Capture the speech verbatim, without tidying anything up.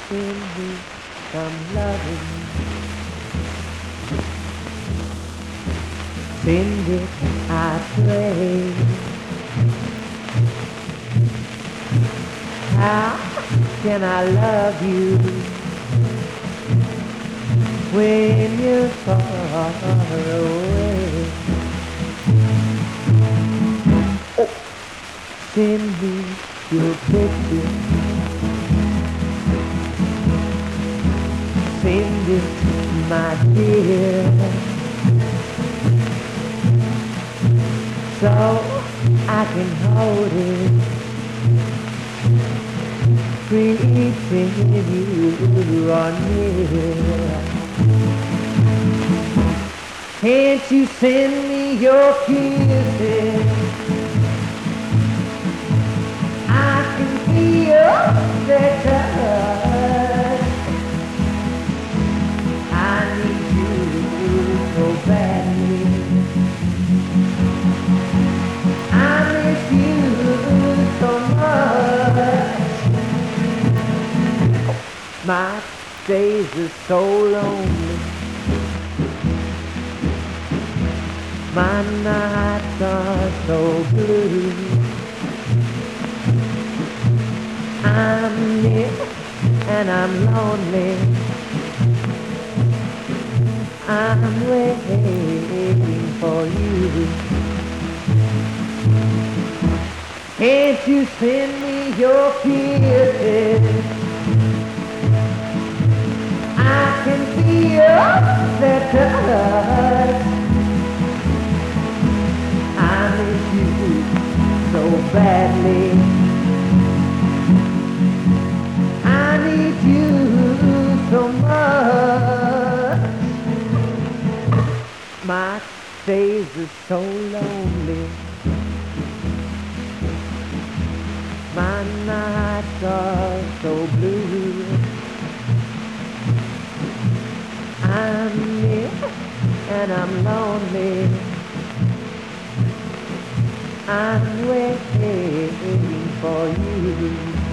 Send me some loving. Send it, I pray. How can I love you when you're far away? Send me your picture. Send it, my dear, so I can hold it, pretend you are near. Can't you send me your kisses? I can feel their touch. I need you so badly. I miss you so much. My days are so lonely. My nights are so blue. I'm near and I'm lonely. I'm waiting for you. Can't you send me your kisses? I can feel their touch. I miss you so badly. I need you so much. My days are so lonely. My nights are so blue. I'm near and I'm lonely. I'm waiting for you.